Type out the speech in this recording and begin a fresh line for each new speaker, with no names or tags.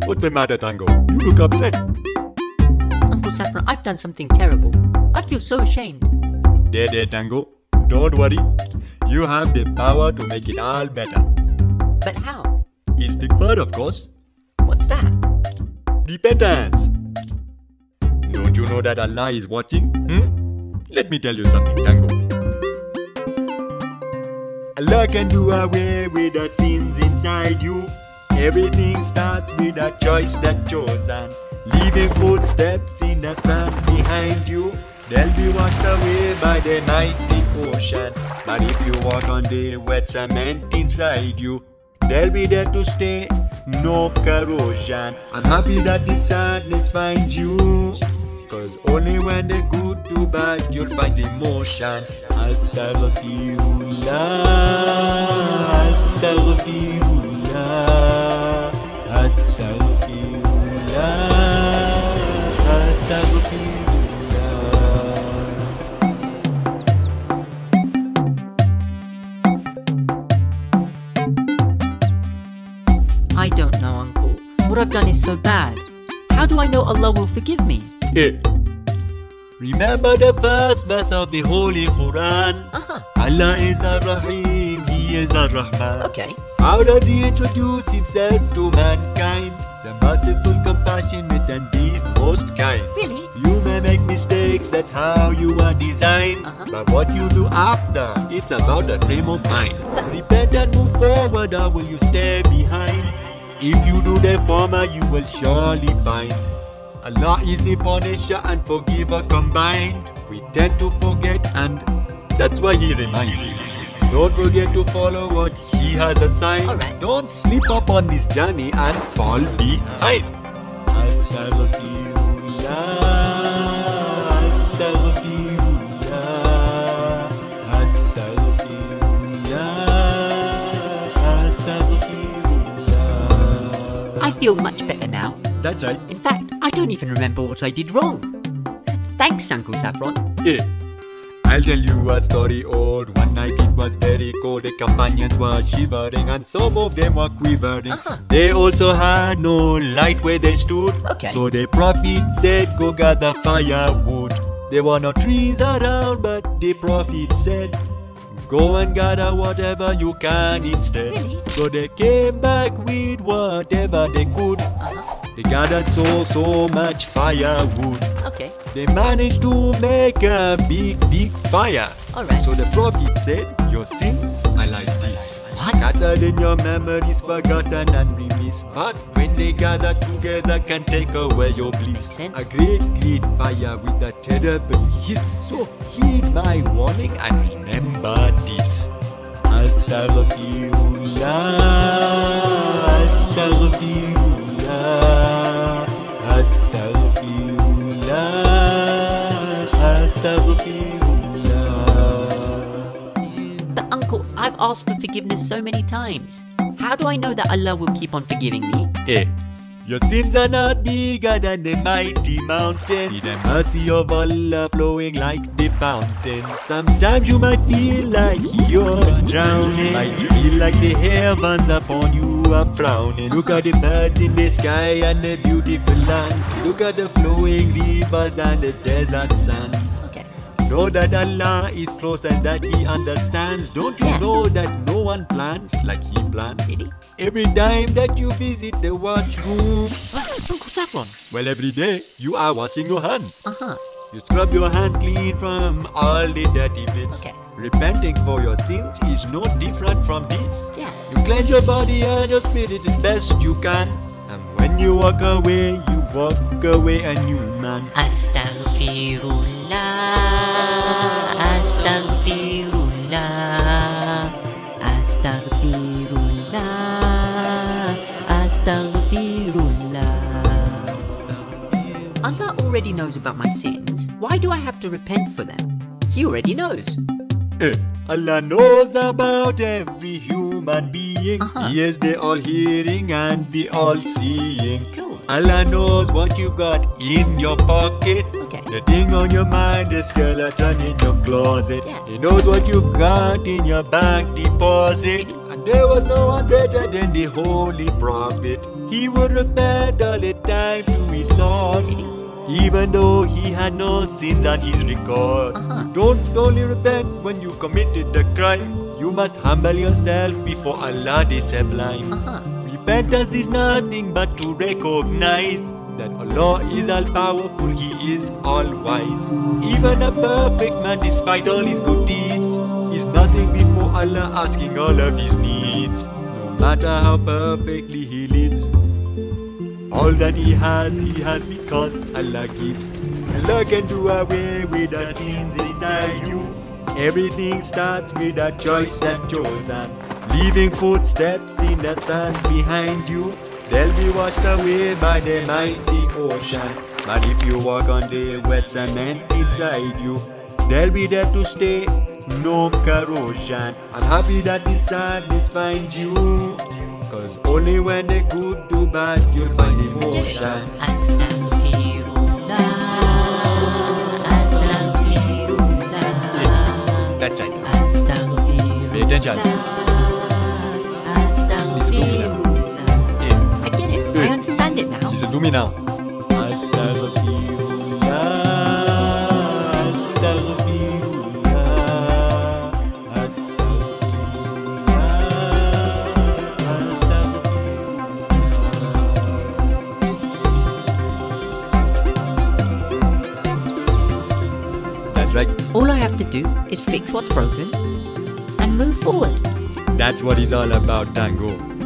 What's the matter, Tango? You look upset.
Uncle Saffron, I've done something terrible. I feel so ashamed.
There, Tango. Don't worry. You have the power to make it all better.
But how?
Istighfar, of course.
What's that?
Repentance. Don't you know that Allah is watching? Let me tell you something, Tango. Allah can do away with the sins inside you. Everything starts with a choice that's chosen. Leaving footsteps in the sands behind you. They'll be washed away by the mighty ocean. But if you walk on the wet cement inside you, they'll be there to stay, no corrosion. I'm happy that the sadness finds you, cause only when the good do bad, you'll find emotion. Astaghfirullah, Astaghfirullah, Astaghfirullah, Astaghfirullah.
I don't know, Uncle. What I've done is so bad. How do I know Allah will forgive me?
Hey. Remember the first verse of the Holy Quran? Allah is Ar-Rahim, He is Ar-Rahman.
Okay.
How does He introduce Himself to mankind? The merciful, compassionate and the most kind.
Really?
You may make mistakes, that's how you are designed. But what you do after, it's about the frame of mind. Repent and move forward, or will you stay behind? If you do the former, you will surely find Allah is the punisher and forgiver combined. We tend to forget, and that's why He reminds. Don't forget to follow what He has assigned.
Alright.
Don't slip up on this journey and fall behind. Astaghfirullah, Astaghfirullah, Astaghfirullah, Astaghfirullah.
I feel much better now.
That's right.
In fact, I don't even remember what I did wrong. Thanks, Uncle Saffron.
Yeah. I'll tell you a story old. One night it was very cold. The companions were shivering and some of them were quivering. They also had no light where they stood.
Okay.
So the prophet said, go gather firewood. There were no trees around, but the prophet said, go and gather whatever you can instead.
Really?
So they came back with whatever they could. They gathered so much firewood.
Okay.
They managed to make a big fire.
Alright.
So the prophet said, your sins are like this.
What?
Scattered in your memories, forgotten and remiss. But when they gather together, can take away your bliss.
Makes sense.
A great fire with a terrible hiss. So heed my warning and remember this. Astaghfirullah, Astaghfirullah, Astaghfirullah, Astaghfirullah.
But Uncle, I've asked for forgiveness so many times. How do I know that Allah will keep on forgiving me?
Hey, your sins are not bigger than the mighty mountains. See the mercy of Allah flowing like the fountain. Sometimes you might feel like you're drowning. Might feel like the heavens upon you are frowning. Look at the birds in the sky and the beautiful lands. Look at the flowing rivers and the desert sands.
Okay.
Know that Allah is close and that He understands. Don't you
Yeah.
know that no one plans like He plans?
Really?
Every time that you visit the washroom,
Uncle Saffron.
well, every day you are washing your hands.
Uh-huh.
You scrub your hands clean from all the dirty bits.
Okay.
Repenting for your sins is no different from this.
Yeah.
You cleanse your body and your spirit as best you can. And when you walk away a new man.
Astaghfirullah, Astaghfirullah, Astaghfirullah, Astaghfirullah. Allah already knows about my sins. Why do I have to repent for them? He already knows.
Allah knows about every human being. He is the all-hearing and the all-seeing.
Cool.
Allah knows what you got in your pocket.
Okay.
The thing on your mind, the skeleton in your closet.
Yeah.
He knows what you got in your bank deposit. And There was no one better than the Holy Prophet. He would repent all the time to his Lord, even though he had no sins on his record. Don't only repent when you committed the crime. You must humble yourself before Allah the Sublime. Repentance is nothing but to recognize that Allah is all-powerful, He is all-wise. Even a perfect man, despite all his good deeds, is nothing before Allah, asking all of his needs. No matter how perfectly he lives, all that he has because Allah gives. Allah can do away with the sins inside you. Everything starts with a choice that's chosen, leaving footsteps in the sands behind you. They'll be washed away by the mighty ocean, but if you walk on the wet cement inside you, they'll be there to stay, no corrosion. I'm happy that the sadness finds you, cause only when the good do bad you'll find emotion.
Astaghfirullah, Astaghfirullah.
That's right.
Astaghfirullah.
Pay attention.
Astaghfirullah. I get it. I understand it now.
Listen to me now. Astaghfirullah, Astaghfirullah, Astaghfirullah. That's right.
All I have to do is fix what's broken and move forward.
That's what it's all about, Tango.